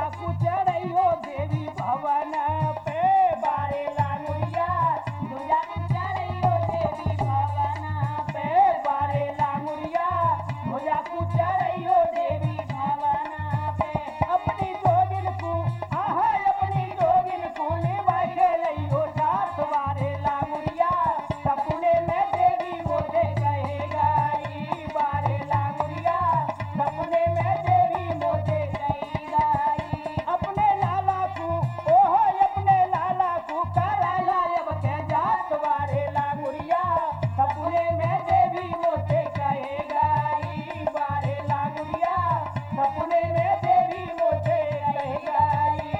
कुचरैयो देवी भवन पे बारे लांगुरिया ध्वजा कुचरैयो देवी भवन पे बारे लांगुरिया ध्वजा कुचरैयो देवी भवन पे अपनी जोगिन को अपनी जोगिन को निभा के लइयो साथ बारे लांगुरिया सपने में देवी मोते कहेगा ई बारे लांगुरिया सपने में देवी मोते कहेगा ई अपने लाला को अपने लाला को करा लायब के जात बारे लांगुरिया सपने में देवी मोते कहेगा ई बारे लांगुरिया सपने में देवी मोते कहेगा ई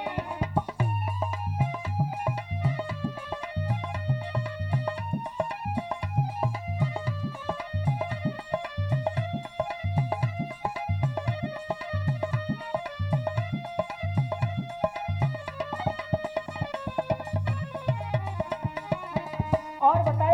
और बताइए